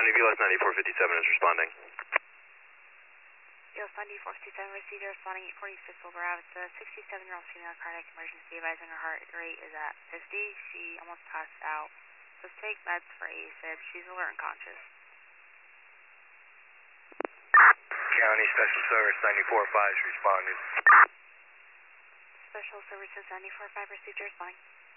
County, BLS 9457 is responding. BLS 9457 received, responding 846 over Ave. It's a 67-year-old female cardiac emergency, advising her heart rate is at 50. She almost passed out. Let's take meds for AFib. She's alert and conscious. County Special Service 94-5 is responding. Special Services 94-5 received, responding.